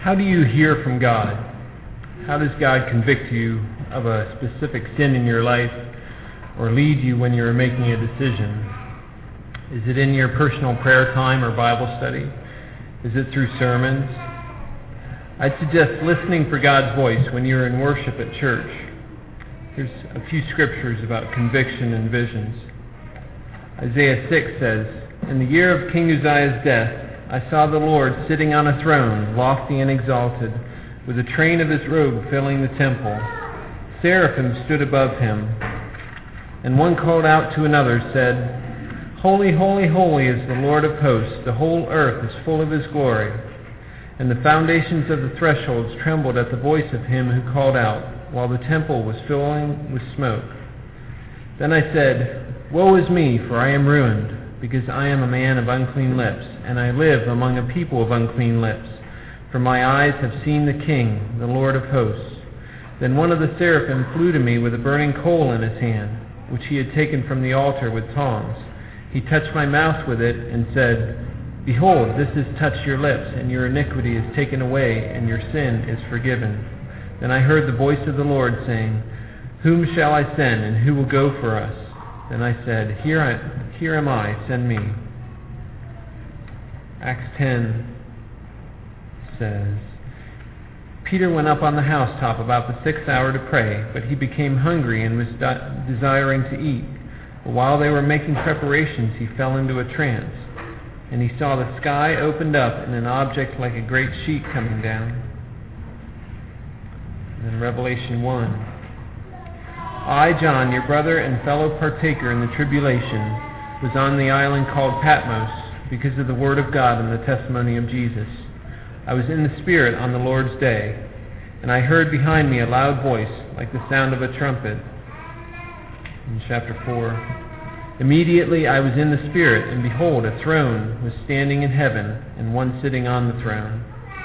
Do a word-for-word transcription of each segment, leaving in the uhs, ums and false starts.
How do you hear from God? How does God convict you of a specific sin in your life or lead you when you're making a decision? Is it in your personal prayer time or Bible study? Is it through sermons? I'd suggest listening for God's voice when you're in worship at church. Here's a few scriptures about conviction and visions. Isaiah six says, "In the year of King Uzziah's death, I saw the Lord sitting on a throne, lofty and exalted, with the train of his robe filling the temple. Seraphim stood above him, and one called out to another, said, 'Holy, holy, holy is the Lord of hosts. The whole earth is full of his glory.' And the foundations of the thresholds trembled at the voice of him who called out, while the temple was filling with smoke. Then I said, 'Woe is me, for I am ruined, because I am a man of unclean lips, and I live among a people of unclean lips. For my eyes have seen the King, the Lord of hosts.' Then one of the seraphim flew to me with a burning coal in his hand, which he had taken from the altar with tongs. He touched my mouth with it and said, 'Behold, this has touched your lips, and your iniquity is taken away, and your sin is forgiven.' Then I heard the voice of the Lord saying, 'Whom shall I send, and who will go for us?' Then I said, Here I, here am I, send me." Acts ten says, "Peter went up on the housetop about the sixth hour to pray, but he became hungry and was de- desiring to eat. But while they were making preparations, he fell into a trance. And he saw the sky opened up and an object like a great sheet coming down." And then Revelation one. "I, John, your brother and fellow partaker in the tribulation, was on the island called Patmos because of the word of God and the testimony of Jesus. I was in the Spirit on the Lord's day, and I heard behind me a loud voice like the sound of a trumpet." In chapter four. "Immediately I was in the Spirit, and behold, a throne was standing in heaven, and one sitting on the throne."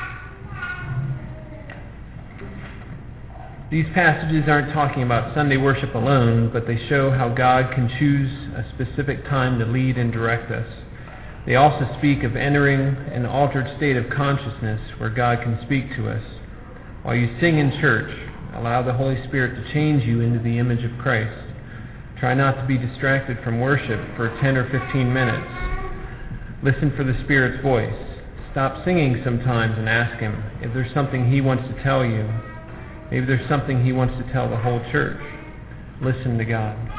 These passages aren't talking about Sunday worship alone, but they show how God can choose a specific time to lead and direct us. They also speak of entering an altered state of consciousness where God can speak to us. While you sing in church, allow the Holy Spirit to change you into the image of Christ. Try not to be distracted from worship for ten or fifteen minutes. Listen for the Spirit's voice. Stop singing sometimes and ask Him if there's something He wants to tell you. Maybe there's something He wants to tell the whole church. Listen to God.